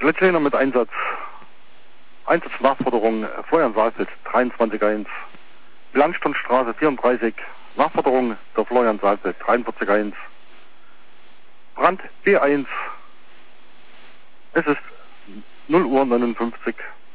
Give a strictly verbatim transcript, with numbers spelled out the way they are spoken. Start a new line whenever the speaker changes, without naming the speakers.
Glitschiner mit Einsatz. Einsatznachforderung Florian Saalfeld dreiundzwanzig eins. Langstundstraße vierunddreißig. Nachforderung der Florian Saalfeld dreiundvierzig eins. Brand B eins. Es ist null Uhr neunundfünfzig.